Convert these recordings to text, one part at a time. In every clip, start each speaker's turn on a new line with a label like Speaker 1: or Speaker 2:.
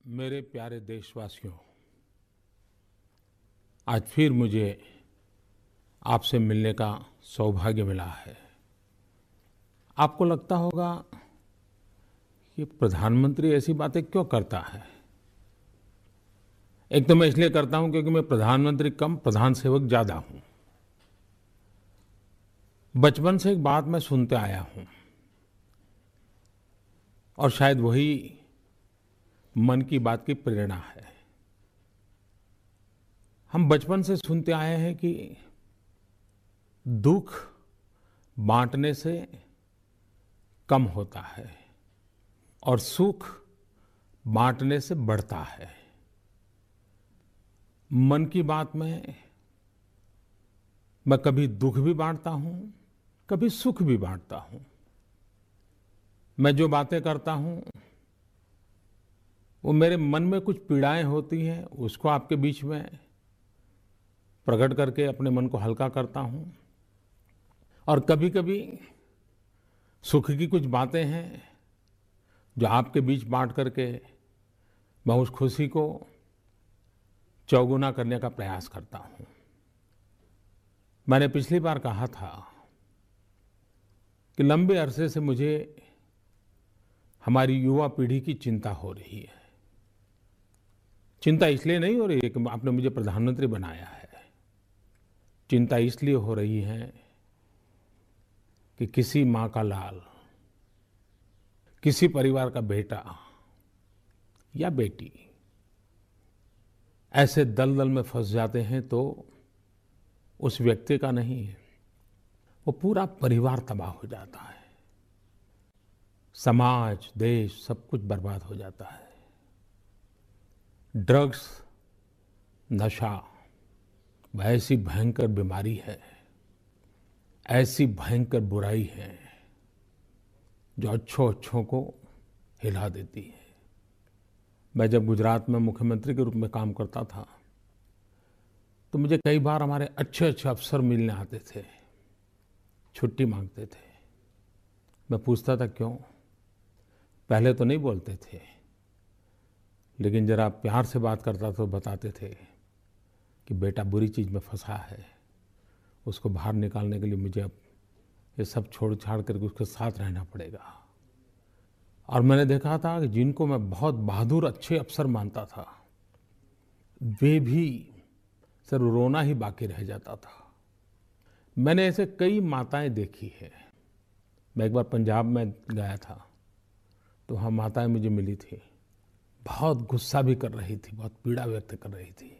Speaker 1: मेरे प्यारे देशवासियों, आज फिर मुझे आपसे मिलने का सौभाग्य मिला है। आपको लगता होगा कि प्रधानमंत्री ऐसी बातें क्यों करता है। एक तो मैं इसलिए करता हूं क्योंकि मैं प्रधानमंत्री कम प्रधान सेवक ज्यादा हूं। बचपन से एक बात मैं सुनते आया हूं और शायद वही मन की बात की प्रेरणा है। हम बचपन से सुनते आए हैं कि दुख बांटने से कम होता है और सुख बांटने से बढ़ता है। मन की बात में मैं कभी दुख भी बांटता हूं, कभी सुख भी बांटता हूं। मैं जो बातें करता हूं वो मेरे मन में कुछ पीड़ाएं होती हैं, उसको आपके बीच में प्रकट करके अपने मन को हल्का करता हूं। और कभी-कभी सुख की कुछ बातें हैं जो आपके बीच बांट करके मैं उस खुशी को चौगुना करने का प्रयास करता हूं। मैंने पिछली बार कहा था कि लंबे अरसे से मुझे हमारी युवा पीढ़ी की चिंता हो रही है। चिंता इसलिए नहीं हो रही है कि आपने मुझे प्रधानमंत्री बनाया है। चिंता इसलिए हो रही है कि किसी माँ का लाल, किसी परिवार का बेटा या बेटी ऐसे दलदल में फंस जाते हैं तो उस व्यक्ति का नहीं, वो पूरा परिवार तबाह हो जाता है। समाज, देश सब कुछ बर्बाद हो जाता है। ड्रग्स, नशा वह ऐसी भयंकर बीमारी है, ऐसी भयंकर बुराई है जो अच्छों को हिला देती है। मैं जब गुजरात में मुख्यमंत्री के रूप में काम करता था तो मुझे कई बार हमारे अच्छे अफसर मिलने आते थे, छुट्टी मांगते थे। मैं पूछता था क्यों। पहले तो नहीं बोलते थे, लेकिन जरा प्यार से बात करता तो बताते थे कि बेटा बुरी चीज में फंसा है, उसको बाहर निकालने के लिए मुझे अब ये सब छोड़ छाड़ करके उसके साथ रहना पड़ेगा। और मैंने देखा था कि जिनको मैं बहुत बहादुर अच्छे अफसर मानता था, वे भी सिर्फ रोना ही बाकी रह जाता था। मैंने ऐसे कई माताएं देखी है। मैं एक बार पंजाब में गया था तो वहाँ माताएं मुझे मिली थी, बहुत गुस्सा भी कर रही थी, बहुत पीड़ा व्यक्त कर रही थी।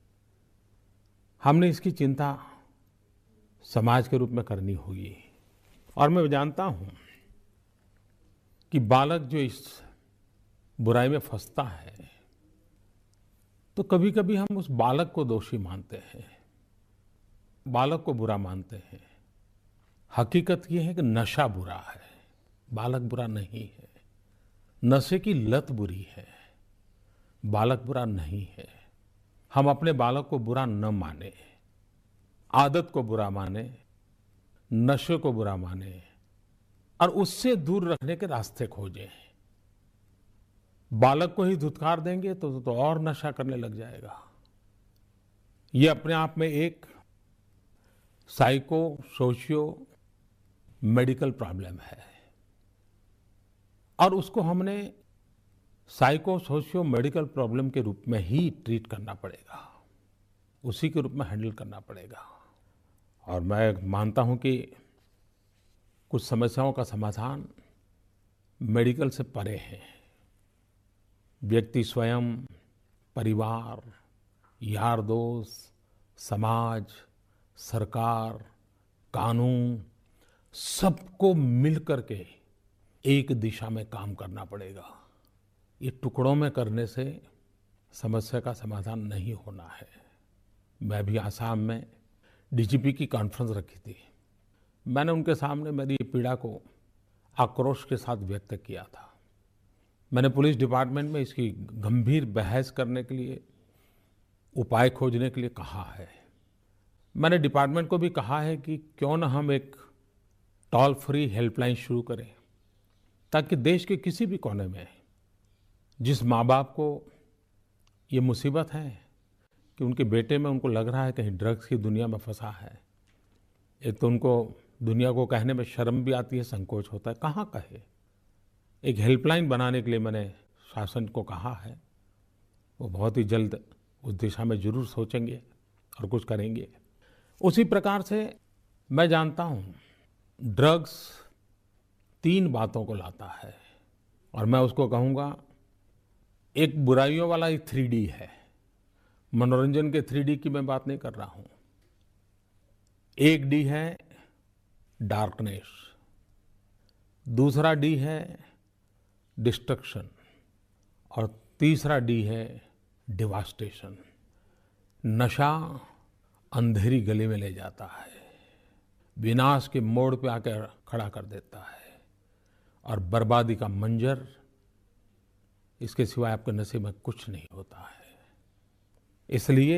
Speaker 1: हमने इसकी चिंता समाज के रूप में करनी होगी। और मैं जानता हूं कि बालक जो इस बुराई में फंसता है तो कभी-कभी हम उस बालक को दोषी मानते हैं, बालक को बुरा मानते हैं। हकीकत ये है कि नशा बुरा है, बालक बुरा नहीं है। नशे की लत बुरी है, बालक बुरा नहीं है। हम अपने बालक को बुरा न माने, आदत को बुरा माने, नशे को बुरा माने और उससे दूर रखने के रास्ते खोजें। बालक को ही धुतकार देंगे तो और नशा करने लग जाएगा। ये अपने आप में एक साइको सोशियो मेडिकल प्रॉब्लम है और उसको हमने साइको सोशियो मेडिकल प्रॉब्लम के रूप में ही ट्रीट करना पड़ेगा, उसी के रूप में हैंडल करना पड़ेगा। और मैं मानता हूं कि कुछ समस्याओं का समाधान मेडिकल से परे है। व्यक्ति स्वयं, परिवार, यार दोस्त, समाज, सरकार, कानून सबको मिलकर के एक दिशा में काम करना पड़ेगा। ये टुकड़ों में करने से समस्या का समाधान नहीं होना है। मैं भी आसाम में डीजीपी की कॉन्फ्रेंस रखी थी। मैंने उनके सामने मेरी पीड़ा को आक्रोश के साथ व्यक्त किया था। मैंने पुलिस डिपार्टमेंट में इसकी गंभीर बहस करने के लिए, उपाय खोजने के लिए कहा है। मैंने डिपार्टमेंट को भी कहा है कि क्यों न हम एक टोल फ्री हेल्पलाइन शुरू करें ताकि देश के किसी भी कोने में जिस माँ बाप को ये मुसीबत है कि उनके बेटे में उनको लग रहा है कहीं ड्रग्स की दुनिया में फंसा है। एक तो उनको दुनिया को कहने में शर्म भी आती है, संकोच होता है, कहाँ कहे। एक हेल्पलाइन बनाने के लिए मैंने शासन को कहा है, वो बहुत ही जल्द उस दिशा में जरूर सोचेंगे और कुछ करेंगे। उसी प्रकार से मैं जानता हूँ ड्रग्स 3 बातों को लाता है और मैं उसको कहूँगा एक बुराइयों वाला ही 3D है। मनोरंजन के 3D की मैं बात नहीं कर रहा हूँ। एक D है डार्कनेस, दूसरा D है डिस्ट्रक्शन और तीसरा D है डिवास्टेशन। नशा अंधेरी गली में ले जाता है, विनाश के मोड़ पे आकर खड़ा कर देता है और बर्बादी का मंजर, इसके सिवाय आपके नसीब में कुछ नहीं होता है। इसलिए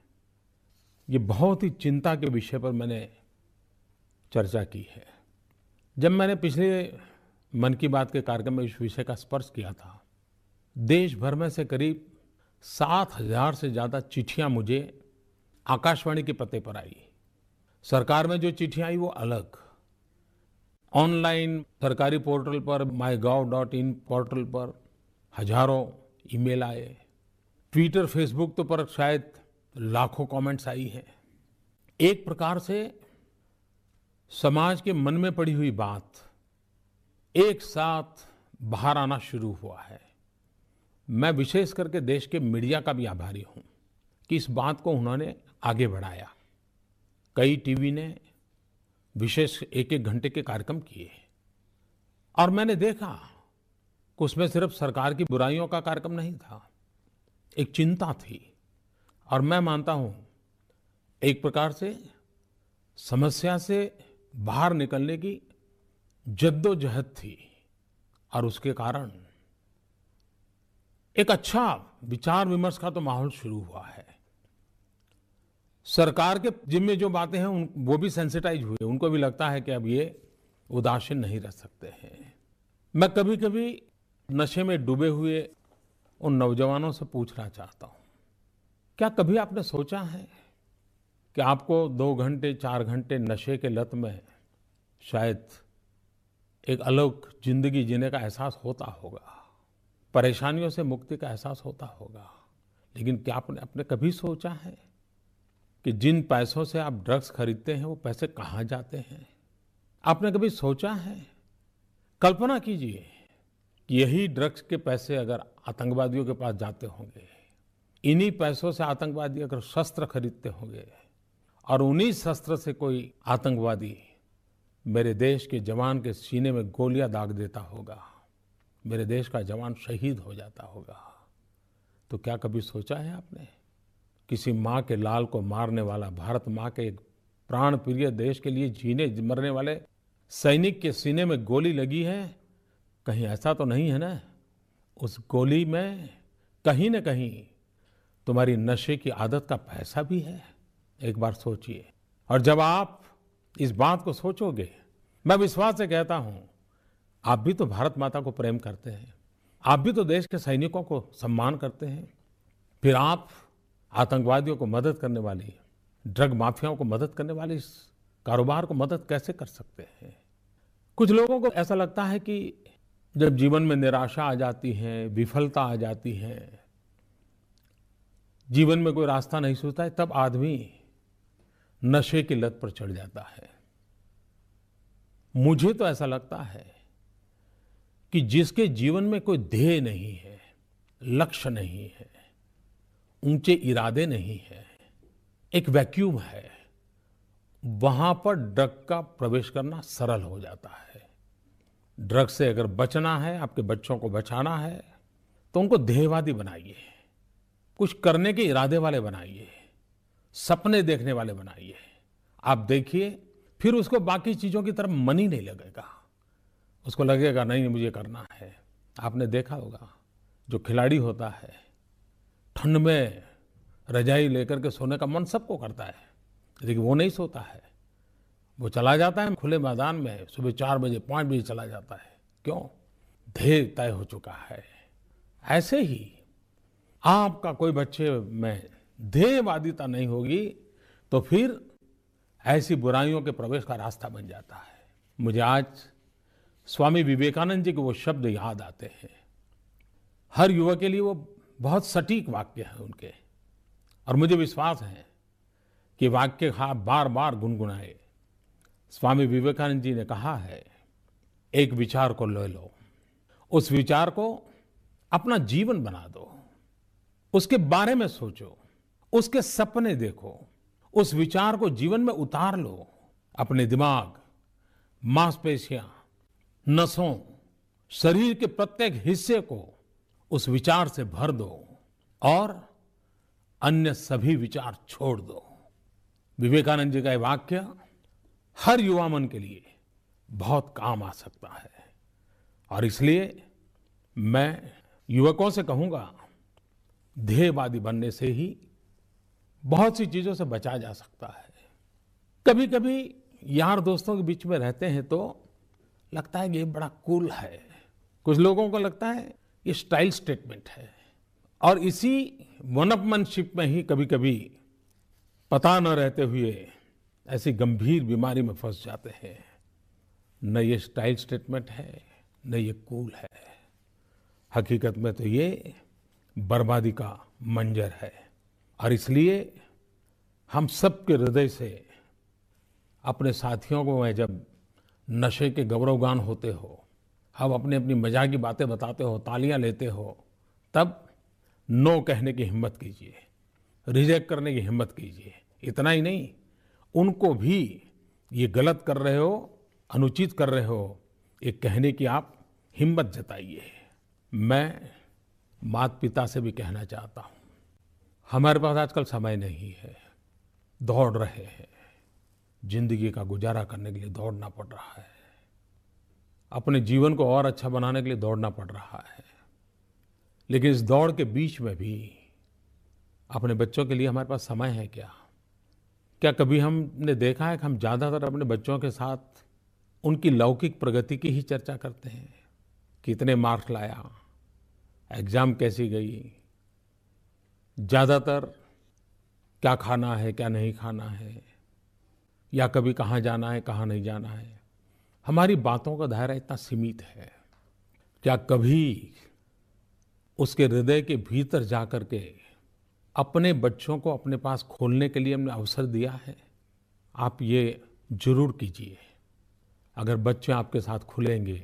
Speaker 1: ये बहुत ही चिंता के विषय पर मैंने चर्चा की है। जब मैंने पिछले मन की बात के कार्यक्रम में इस विषय का स्पर्श किया था, देश भर में से करीब 7,000 से ज़्यादा चिट्ठियां मुझे आकाशवाणी के पते पर आई। सरकार में जो चिट्ठियां आई वो अलग, ऑनलाइन सरकारी पोर्टल पर mygov.in पोर्टल पर हजारों ईमेल आए, ट्विटर फेसबुक तो पर शायद लाखों कमेंट्स आई हैं। एक प्रकार से समाज के मन में पड़ी हुई बात एक साथ बाहर आना शुरू हुआ है। मैं विशेष करके देश के मीडिया का भी आभारी हूं कि इस बात को उन्होंने आगे बढ़ाया। कई टीवी ने विशेष 1-1 घंटे के कार्यक्रम किए और मैंने देखा कि उसमें सिर्फ सरकार की बुराइयों का कार्यक्रम नहीं था, एक चिंता थी। और मैं मानता हूं एक प्रकार से समस्या से बाहर निकलने की जद्दोजहद थी और उसके कारण एक अच्छा विचार विमर्श का तो माहौल शुरू हुआ है। सरकार के जिम्मे जो बातें हैं वो भी सेंसिटाइज हुए, उनको भी लगता है कि अब ये उदासीन नहीं रह सकते हैं। मैं कभी कभी नशे में डूबे हुए उन नौजवानों से पूछना चाहता हूं, क्या कभी आपने सोचा है कि आपको 2 घंटे 4 घंटे नशे के लत में शायद एक अलग जिंदगी जीने का एहसास होता होगा, परेशानियों से मुक्ति का एहसास होता होगा, लेकिन क्या आपने कभी सोचा है कि जिन पैसों से आप ड्रग्स खरीदते हैं वो पैसे कहाँ जाते हैं? आपने कभी सोचा है? कल्पना कीजिए कि यही ड्रग्स के पैसे अगर आतंकवादियों के पास जाते होंगे, इन्हीं पैसों से आतंकवादी अगर शस्त्र खरीदते होंगे और उन्हीं शस्त्र से कोई आतंकवादी मेरे देश के जवान के सीने में गोलियां दाग देता होगा, मेरे देश का जवान शहीद हो जाता होगा, तो क्या कभी सोचा है आपने? किसी माँ के लाल को मारने वाला, भारत माँ के एक प्राण प्रिय देश के लिए जीने मरने वाले सैनिक के सीने में गोली लगी है, कहीं ऐसा तो नहीं है ना उस गोली में कहीं न कहीं तुम्हारी नशे की आदत का पैसा भी है? एक बार सोचिए। और जब आप इस बात को सोचोगे, मैं विश्वास से कहता हूं आप भी तो भारत माता को प्रेम करते हैं, आप भी तो देश के सैनिकों को सम्मान करते हैं, फिर आप आतंकवादियों को मदद करने वाली, ड्रग माफियाओं को मदद करने वाली इस कारोबार को मदद कैसे कर सकते हैं? कुछ लोगों को ऐसा लगता है कि जब जीवन में निराशा आ जाती है, विफलता आ जाती है, जीवन में कोई रास्ता नहीं सूझता है, तब आदमी नशे की लत पर चढ़ जाता है। मुझे तो ऐसा लगता है कि जिसके जीवन में कोई ध्येय नहीं है, लक्ष्य नहीं है, ऊंचे इरादे नहीं है, एक वैक्यूम है, वहां पर ड्रग का प्रवेश करना सरल हो जाता है। ड्रग से अगर बचना है, आपके बच्चों को बचाना है, तो उनको ध्येयवादी बनाइए, कुछ करने के इरादे वाले बनाइए, सपने देखने वाले बनाइए। आप देखिए फिर उसको बाकी चीजों की तरफ मन ही नहीं लगेगा, उसको लगेगा नहीं मुझे करना है। आपने देखा होगा जो खिलाड़ी होता है, ठंड में रजाई लेकर के सोने का मन सबको करता है, लेकिन वो नहीं सोता है, वो चला जाता है खुले मैदान में, सुबह 4 बजे 5 बजे चला जाता है। क्यों? ध्येय तय हो चुका है। ऐसे ही आपका कोई बच्चे में ध्येयवादिता नहीं होगी तो फिर ऐसी बुराइयों के प्रवेश का रास्ता बन जाता है। मुझे आज स्वामी विवेकानंद जी के वो शब्द याद आते हैं। हर युवक के लिए वो बहुत सटीक वाक्य है उनके, और मुझे विश्वास है कि वाक्य आप बार बार गुनगुनाए। स्वामी विवेकानंद जी ने कहा है, एक विचार को ले लो, उस विचार को अपना जीवन बना दो, उसके बारे में सोचो, उसके सपने देखो, उस विचार को जीवन में उतार लो। अपने दिमाग, मांसपेशियां, नसों, शरीर के प्रत्येक हिस्से को उस विचार से भर दो और अन्य सभी विचार छोड़ दो। विवेकानंद जी का ये वाक्य हर युवा मन के लिए बहुत काम आ सकता है, और इसलिए मैं युवकों से कहूंगा, ध्येयवादी बनने से ही बहुत सी चीजों से बचा जा सकता है। कभी कभी यार दोस्तों के बीच में रहते हैं तो लगता है कि ये बड़ा कूल है, कुछ लोगों को लगता है ये स्टाइल स्टेटमेंट है, और इसी वनअपमैनशिप में ही कभी कभी पता न रहते हुए ऐसी गंभीर बीमारी में फंस जाते हैं। न ये स्टाइल स्टेटमेंट है, न ये कूल है, हकीकत में तो ये बर्बादी का मंजर है। और इसलिए हम सबके हृदय से अपने साथियों को, मैं जब नशे के गौरवगान होते हो, हम अपनी अपनी मजाक की बातें बताते हो, तालियां लेते हो, तब नो कहने की हिम्मत कीजिए, रिजेक्ट करने की हिम्मत कीजिए। इतना ही नहीं, उनको भी ये गलत कर रहे हो, अनुचित कर रहे हो, ये कहने की आप हिम्मत जताइए। मैं माता पिता से भी कहना चाहता हूँ, हमारे पास आजकल समय नहीं है, दौड़ रहे हैं, जिंदगी का गुजारा करने के लिए दौड़ना पड़ रहा है, अपने जीवन को और अच्छा बनाने के लिए दौड़ना पड़ रहा है। लेकिन इस दौड़ के बीच में भी अपने बच्चों के लिए हमारे पास समय है क्या? क्या कभी हमने देखा है कि हम ज़्यादातर अपने बच्चों के साथ उनकी लौकिक प्रगति की ही चर्चा करते हैं? कितने मार्क्स लाया, एग्जाम कैसी गई, ज़्यादातर क्या खाना है, क्या नहीं खाना है, या कभी कहाँ जाना है, कहाँ नहीं जाना है। हमारी बातों का दायरा इतना सीमित है। क्या कभी उसके हृदय के भीतर जाकर के अपने बच्चों को अपने पास खोलने के लिए हमने अवसर दिया है? आप ये जरूर कीजिए। अगर बच्चे आपके साथ खुलेंगे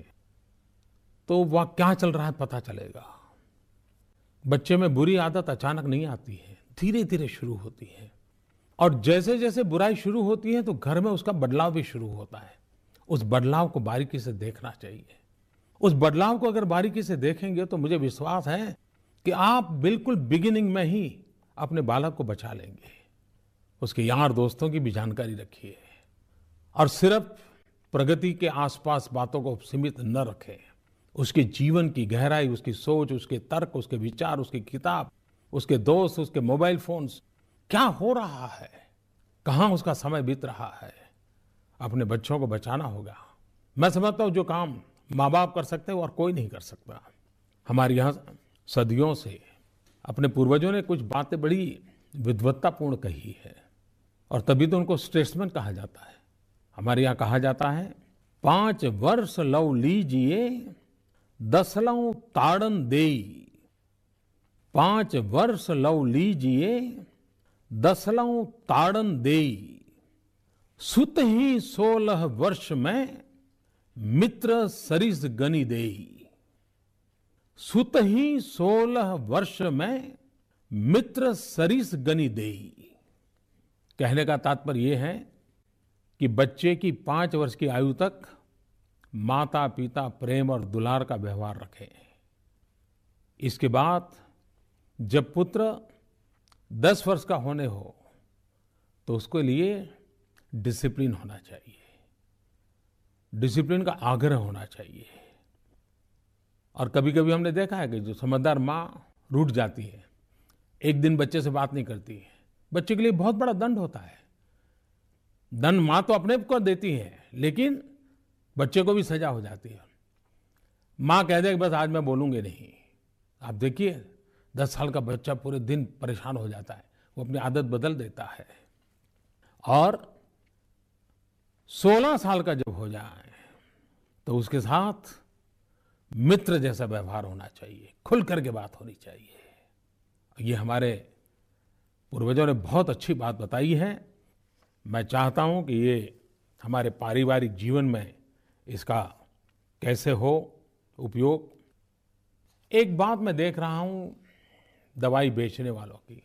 Speaker 1: तो वह क्या चल रहा है पता चलेगा। बच्चे में बुरी आदत अचानक नहीं आती है, धीरे धीरे शुरू होती है, और जैसे जैसे बुराई शुरू होती है तो घर में उसका बदलाव भी शुरू होता है। उस बदलाव को बारीकी से देखना चाहिए। उस बदलाव को अगर बारीकी से देखेंगे तो मुझे विश्वास है कि आप बिल्कुल बिगिनिंग में ही अपने बालक को बचा लेंगे। उसके यार दोस्तों की भी जानकारी रखिए, और सिर्फ प्रगति के आसपास बातों को सीमित न रखें। उसके जीवन की गहराई, उसकी सोच, उसके तर्क, उसके विचार, उसकी किताब, उसके दोस्त, उसके मोबाइल फोन्स, क्या हो रहा है, कहाँ उसका समय बीत रहा है, अपने बच्चों को बचाना होगा। मैं समझता हूँ जो काम माँ बाप कर सकते हैं और कोई नहीं कर सकता। हमारे यहाँ सदियों से अपने पूर्वजों ने कुछ बातें बड़ी विद्वत्तापूर्ण कही है, और तभी तो उनको स्टेट्समैन कहा जाता है। हमारे यहाँ कहा जाता है, 5 वर्ष लव लीजिए 10 लव ताड़न देई। 5 वर्ष लव लीजिए 10 लव ताड़न देई। सुत ही 16 वर्ष में मित्र सरिस गनि देई। सुत ही 16 वर्ष में मित्र सरिस गनि देई। कहने का तात्पर्य यह है कि बच्चे की 5 वर्ष की आयु तक माता पिता प्रेम और दुलार का व्यवहार रखें। इसके बाद जब पुत्र 10 वर्ष का होने हो तो उसके लिए डिसिप्लिन होना चाहिए, डिसिप्लिन का आग्रह होना चाहिए। और कभी कभी हमने देखा है कि जो समझदार माँ रूठ जाती है, एक दिन बच्चे से बात नहीं करती है, बच्चे के लिए बहुत बड़ा दंड होता है। दंड माँ तो अपने को देती है, लेकिन बच्चे को भी सजा हो जाती है। माँ कह दे कि बस आज मैं बोलूंगी नहीं। आप देखिए 10 साल का बच्चा पूरे दिन परेशान हो जाता है, वो अपनी आदत बदल देता है। और 16 साल का जब हो जाए तो उसके साथ मित्र जैसा व्यवहार होना चाहिए, खुल करके बात होनी चाहिए। ये हमारे पूर्वजों ने बहुत अच्छी बात बताई है। मैं चाहता हूं कि ये हमारे पारिवारिक जीवन में इसका कैसे हो उपयोग। एक बात मैं देख रहा हूं दवाई बेचने वालों की,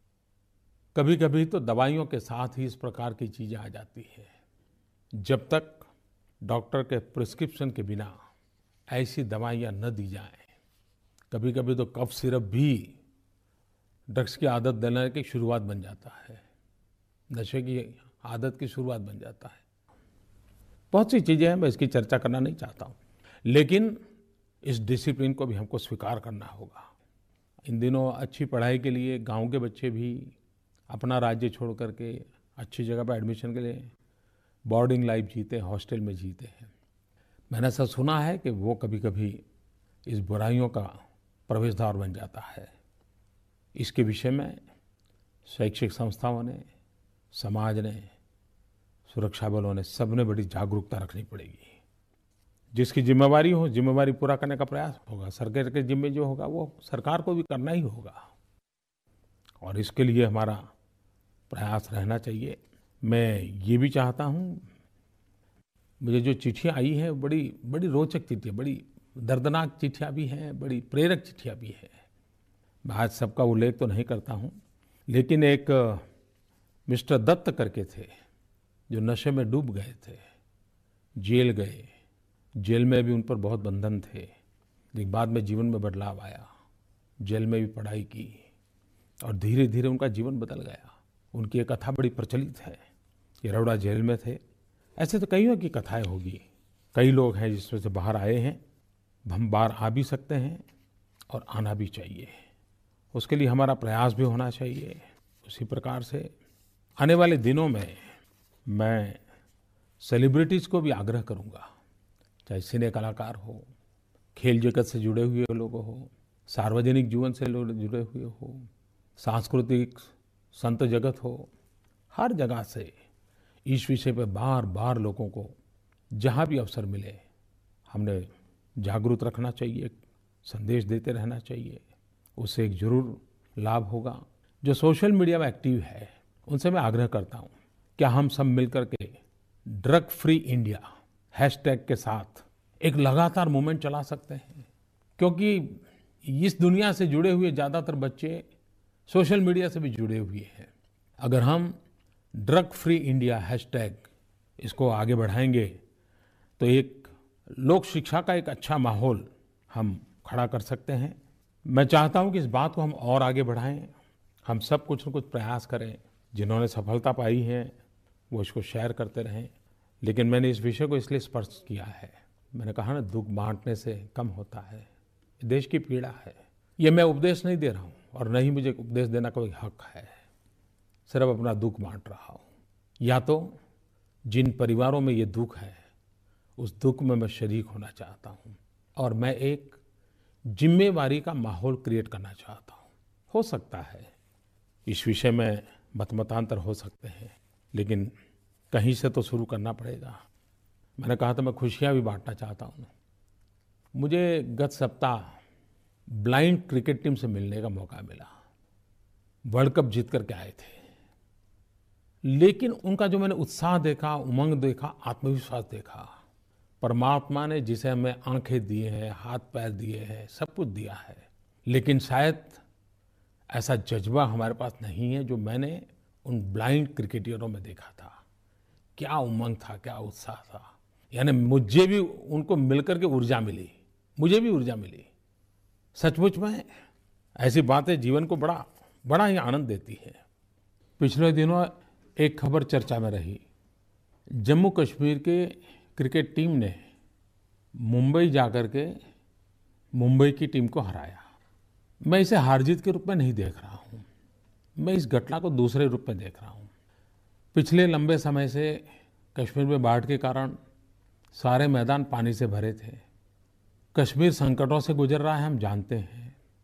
Speaker 1: कभी-कभी तो दवाइयों के साथ ही इस प्रकार की चीजें आ जाती है। जब तक डॉक्टर के प्रिस्क्रिप्शन के बिना ऐसी दवाइयां न दी जाएं, कभी-कभी तो कफ सिरप भी ड्रग्स की आदत देने की शुरुआत बन जाता है, नशे की आदत की शुरुआत बन जाता है। बहुत सी चीजें हैं, मैं इसकी चर्चा करना नहीं चाहता हूं, लेकिन इस डिसिप्लिन को भी हमको स्वीकार करना होगा। इन दिनों अच्छी पढ़ाई के लिए गांव के बच्चे भी अपना राज्य छोड़ करके अच्छी जगह पर एडमिशन के लिए बोर्डिंग लाइफ जीते, हॉस्टल में जीते हैं। मैंने ऐसा सुना है कि वो कभी-कभी इस बुराइयों का प्रवेश द्वार बन जाता है। इसके विषय में शैक्षिक संस्थाओं ने, समाज ने, सुरक्षा बलों ने, सबने बड़ी जागरूकता रखनी पड़ेगी। जिसकी जिम्मेवारी हो, जिम्मेवारी पूरा करने का प्रयास होगा। सरकार के जिम्मे जो होगा वो सरकार को भी करना ही होगा, और इसके लिए हमारा प्रयास रहना चाहिए। मैं ये भी चाहता हूँ, मुझे जो चिट्ठियाँ आई हैं बड़ी बड़ी रोचक चिट्ठियाँ, बड़ी दर्दनाक चिट्ठियाँ भी हैं, बड़ी प्रेरक चिट्ठियाँ भी हैं। मैं आज सबका उल्लेख तो नहीं करता हूँ, लेकिन एक मिस्टर दत्त करके थे जो नशे में डूब गए थे, जेल गए। जेल में भी उन पर बहुत बंधन थे, लेकिन बाद में जीवन में बदलाव आया। जेल में भी पढ़ाई की और धीरे धीरे उनका जीवन बदल गया। उनकी एक कथा बड़ी प्रचलित है। येरौडा जेल में थे। ऐसे तो कईयों की कथाएं होगी, कई लोग हैं जिसमें से बाहर आए हैं। हम बाहर आ भी सकते हैं और आना भी चाहिए, उसके लिए हमारा प्रयास भी होना चाहिए। उसी प्रकार से आने वाले दिनों में मैं सेलिब्रिटीज़ को भी आग्रह करूंगा, चाहे सिने कलाकार हो, खेल जगत से जुड़े हुए लोग हो, सार्वजनिक जीवन से लोग जुड़े हुए हो, सांस्कृतिक संत जगत हो, हर जगह से इस विषय पर बार बार लोगों को जहाँ भी अवसर मिले हमने जागरूक रखना चाहिए, संदेश देते रहना चाहिए। उससे एक जरूर लाभ होगा। जो सोशल मीडिया में एक्टिव है उनसे मैं आग्रह करता हूँ, क्या हम सब मिलकर के ड्रग फ्री इंडिया हैशटैग के साथ एक लगातार मूवमेंट चला सकते हैं। क्योंकि इस दुनिया से जुड़े हुए ज़्यादातर बच्चे सोशल मीडिया से भी जुड़े हुए हैं। अगर हम ड्रग फ्री इंडिया हैशटैग इसको आगे बढ़ाएंगे तो एक लोक शिक्षा का एक अच्छा माहौल हम खड़ा कर सकते हैं। मैं चाहता हूं कि इस बात को हम और आगे बढ़ाएं, हम सब कुछ न कुछ प्रयास करें। जिन्होंने सफलता पाई है वो इसको शेयर करते रहें। लेकिन मैंने इस विषय को इसलिए स्पर्श किया है, मैंने कहा ना, दुख बांटने से कम होता है। देश की पीड़ा है। ये मैं उपदेश नहीं दे रहा हूँ और न ही मुझे उपदेश देना कोई हक है, सिर्फ अपना दुख बांट रहा हूँ। या तो जिन परिवारों में ये दुख है उस दुख में मैं शरीक होना चाहता हूँ और मैं एक जिम्मेवारी का माहौल क्रिएट करना चाहता हूँ। हो सकता है इस विषय में मतमतांतर हो सकते हैं, लेकिन कहीं से तो शुरू करना पड़ेगा। मैंने कहा था मैं खुशियाँ भी बांटना चाहता हूँ। मुझे गत सप्ताह ब्लाइंड क्रिकेट टीम से मिलने का मौका मिला। वर्ल्ड कप जीत करके आए थे, लेकिन उनका जो मैंने उत्साह देखा, उमंग देखा, आत्मविश्वास देखा, परमात्मा ने जिसे हमें आंखें दी हैं, हाथ पैर दिए हैं, सब कुछ दिया है, लेकिन शायद ऐसा जज्बा हमारे पास नहीं है जो मैंने उन ब्लाइंड क्रिकेटरों में देखा था। क्या उमंग था, क्या उत्साह था। यानी मुझे भी उनको मिलकर के ऊर्जा मिली, मुझे भी ऊर्जा मिली। सचमुच में ऐसी बातें जीवन को बड़ा बड़ा ही आनंद देती है। पिछले दिनों एक खबर चर्चा में रही। जम्मू कश्मीर के क्रिकेट टीम ने मुंबई जाकर के मुंबई की टीम को हराया। मैं इसे हार जीत के रूप में नहीं देख रहा हूँ, मैं इस घटना को दूसरे रूप में देख रहा हूँ। पिछले लंबे समय से कश्मीर में बाढ़ के कारण सारे मैदान पानी से भरे थे। कश्मीर संकटों से गुजर रहा है, हम जानते हैं।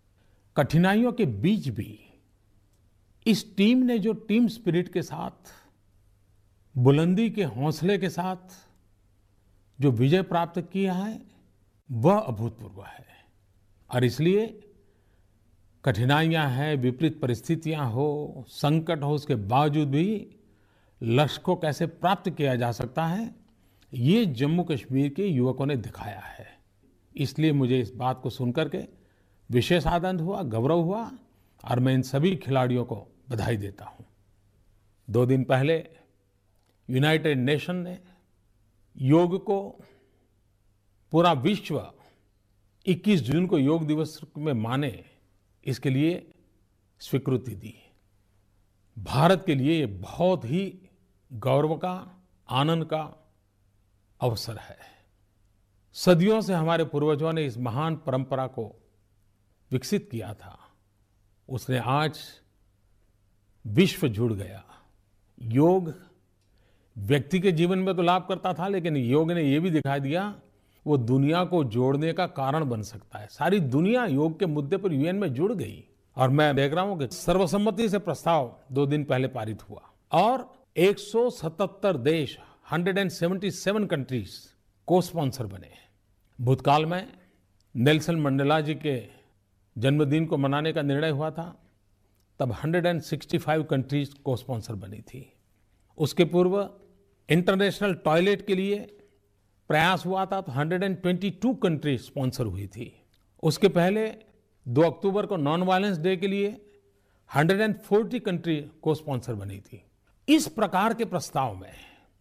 Speaker 1: कठिनाइयों के बीच भी इस टीम ने जो टीम स्पिरिट के साथ, बुलंदी के हौसले के साथ जो विजय प्राप्त किया है, वह अभूतपूर्व है। और इसलिए कठिनाइयां हैं, विपरीत परिस्थितियां हो, संकट हो, उसके बावजूद भी लक्ष्य को कैसे प्राप्त किया जा सकता है, ये जम्मू कश्मीर के युवकों ने दिखाया है। इसलिए मुझे इस बात को सुनकर के विशेष आनंद हुआ, गौरव हुआ, और मैं इन सभी खिलाड़ियों को बधाई देता हूं। 2 दिन पहले यूनाइटेड नेशन ने योग को पूरा विश्व 21 जून को योग दिवस में माने, इसके लिए स्वीकृति दी। भारत के लिए ये बहुत ही गौरव का, आनंद का अवसर है। सदियों से हमारे पूर्वजों ने इस महान परंपरा को विकसित किया था, उसने आज विश्व जुड़ गया। योग व्यक्ति के जीवन में तो लाभ करता था, लेकिन योग ने ये भी दिखा दिया वो दुनिया को जोड़ने का कारण बन सकता है। सारी दुनिया योग के मुद्दे पर यूएन में जुड़ गई, और मैं देख रहा हूं कि सर्वसम्मति से प्रस्ताव 2 दिन पहले पारित हुआ, और 177 देश, 177 कंट्रीज को स्पॉन्सर बने। भूतकाल में नेल्सन मंडेला जी के जन्मदिन को मनाने का निर्णय हुआ था, तब 165 कंट्रीज को स्पॉन्सर बनी थी। उसके पूर्व इंटरनेशनल टॉयलेट के लिए प्रयास हुआ था, तो 122 कंट्रीज स्पॉन्सर हुई थी। उसके पहले 2 अक्टूबर को नॉन वायलेंस डे के लिए 140 कंट्री को स्पॉन्सर बनी थी। इस प्रकार के प्रस्ताव में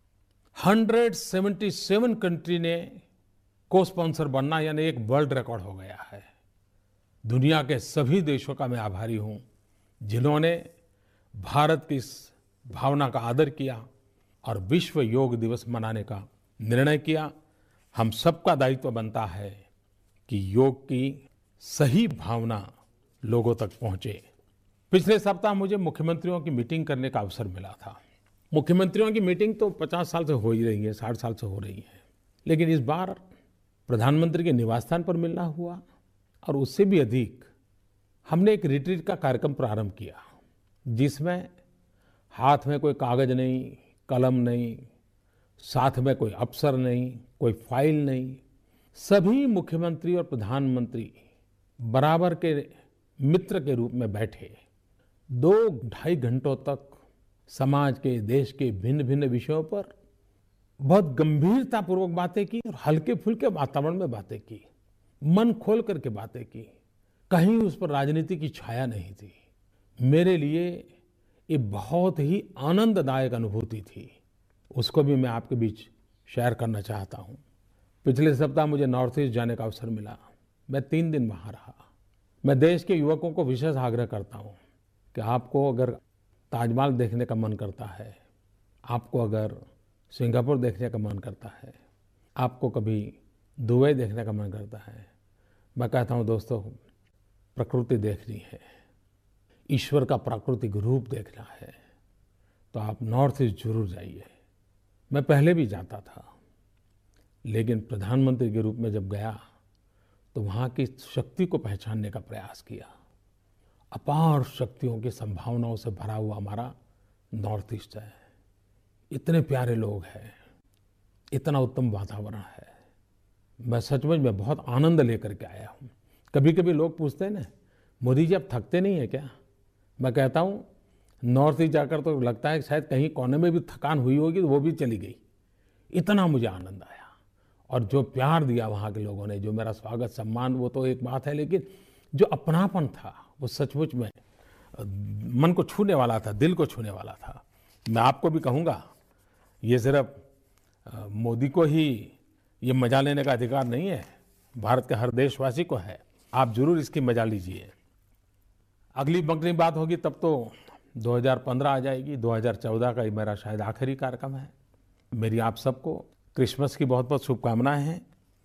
Speaker 1: 177 कंट्री ने को स्पॉन्सर बनना, यानी एक वर्ल्ड रिकॉर्ड हो गया है। दुनिया के सभी देशों का मैं आभारी हूं जिन्होंने भारत की इस भावना का आदर किया और विश्व योग दिवस मनाने का निर्णय किया। हम सबका दायित्व बनता है कि योग की सही भावना लोगों तक पहुंचे। पिछले सप्ताह मुझे मुख्यमंत्रियों की मीटिंग करने का अवसर मिला था। मुख्यमंत्रियों की मीटिंग तो 50 साल से हो ही रही है, 60 साल से हो रही है, लेकिन इस बार प्रधानमंत्री के निवास स्थान पर मिलना हुआ, और उससे भी अधिक हमने एक रिट्रीट का कार्यक्रम प्रारंभ किया, जिसमें हाथ में कोई कागज नहीं, कलम नहीं, साथ में कोई अफसर नहीं, कोई फाइल नहीं, सभी मुख्यमंत्री और प्रधानमंत्री बराबर के मित्र के रूप में बैठे 2-2.5 घंटों तक समाज के, देश के भिन्न भिन्न विषयों पर बहुत गंभीरतापूर्वक बातें की और हल्के फुल्के वातावरण में बातें की, मन खोल करके बातें की। कहीं उस पर राजनीति की छाया नहीं थी। मेरे लिए ये बहुत ही आनंददायक अनुभूति थी, उसको भी मैं आपके बीच शेयर करना चाहता हूँ। पिछले सप्ताह मुझे नॉर्थ ईस्ट जाने का अवसर मिला। मैं 3 दिन वहाँ रहा। मैं देश के युवकों को विशेष आग्रह करता हूँ कि आपको अगर ताजमहल देखने का मन करता है, आपको अगर सिंगापुर देखने का मन करता है, आपको कभी दुबई देखने का मन करता है, मैं कहता हूँ दोस्तों, प्रकृति देखनी है, ईश्वर का प्राकृतिक रूप देखना है, तो आप नॉर्थ ईस्ट जरूर जाइए। मैं पहले भी जाता था, लेकिन प्रधानमंत्री के रूप में जब गया तो वहाँ की शक्ति को पहचानने का प्रयास किया। अपार शक्तियों की संभावनाओं से भरा हुआ हमारा नॉर्थ ईस्ट है। इतने प्यारे लोग हैं, इतना उत्तम वातावरण है। मैं सचमुच में बहुत आनंद लेकर के आया हूँ। कभी कभी लोग पूछते हैं ना, मोदी जी आप थकते नहीं है क्या? मैं कहता हूँ नॉर्थ ईस्ट जाकर तो लगता है कि शायद कहीं कोने में भी थकान हुई होगी तो वो भी चली गई। इतना मुझे आनंद आया, और जो प्यार दिया वहाँ के लोगों ने, जो मेरा स्वागत सम्मान, वो तो एक बात है, लेकिन जो अपनापन था वो सचमुच में मन को छूने वाला था, दिल को छूने वाला था। मैं आपको भी कहूँगा, ये सिर्फ मोदी को ही ये मजा लेने का अधिकार नहीं है, भारत के हर देशवासी को है। आप जरूर इसकी मजा लीजिए। अगली बंकनी बात होगी तब तो 2015 आ जाएगी। 2014 का ये मेरा शायद आखिरी कार्यक्रम है। मेरी आप सबको क्रिसमस की बहुत बहुत शुभकामनाएं हैं।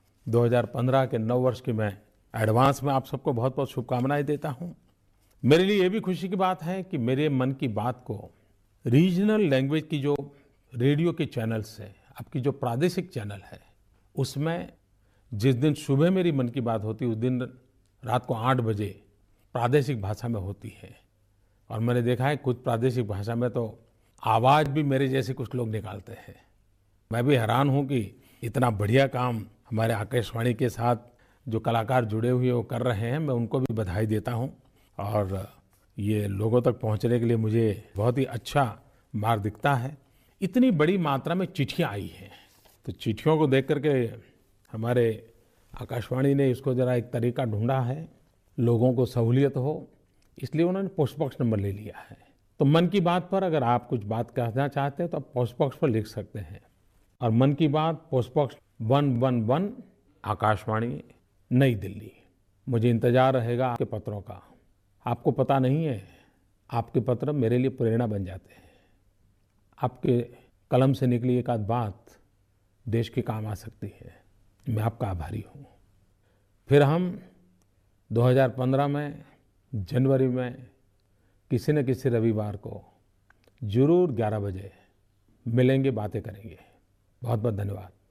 Speaker 1: 2015 के नव वर्ष की मैं एडवांस में आप सबको बहुत बहुत शुभकामनाएं देता हूं। मेरे लिए ये भी खुशी की बात है कि मेरे मन की बात को रीजनल लैंग्वेज की जो रेडियो के चैनल्स है, आपकी जो प्रादेशिक चैनल है, उसमें जिस दिन सुबह मेरी मन की बात होती, उस दिन रात को 8 बजे प्रादेशिक भाषा में होती है। और मैंने देखा है कुछ प्रादेशिक भाषा में तो आवाज़ भी मेरे जैसे कुछ लोग निकालते हैं। मैं भी हैरान हूँ कि इतना बढ़िया काम हमारे आकाशवाणी के साथ जो कलाकार जुड़े हुए वो कर रहे हैं। मैं उनको भी बधाई देता हूँ और ये लोगों तक पहुँचने के लिए मुझे बहुत ही अच्छा मार्ग दिखता है। इतनी बड़ी मात्रा में चिट्ठियाँ आई हैं, तो चिट्ठियों को देख करके हमारे आकाशवाणी ने इसको ज़रा एक तरीका ढूंढा है, लोगों को सहूलियत हो, इसलिए उन्होंने पोस्ट बॉक्स नंबर ले लिया है। तो मन की बात पर अगर आप कुछ बात कहना चाहते हैं तो आप पोस्ट बॉक्स पर लिख सकते हैं। और मन की बात पोस्ट बॉक्स 111 आकाशवाणी नई दिल्ली। मुझे इंतज़ार रहेगा आपके पत्रों का। आपको पता नहीं है, आपके पत्र मेरे लिए प्रेरणा बन जाते हैं। आपके कलम से निकली एक आध बात देश के काम आ सकती है। मैं आपका आभारी हूँ। फिर हम 2015 में जनवरी में किसी न किसी रविवार को ज़रूर 11 बजे मिलेंगे, बातें करेंगे। बहुत बहुत धन्यवाद।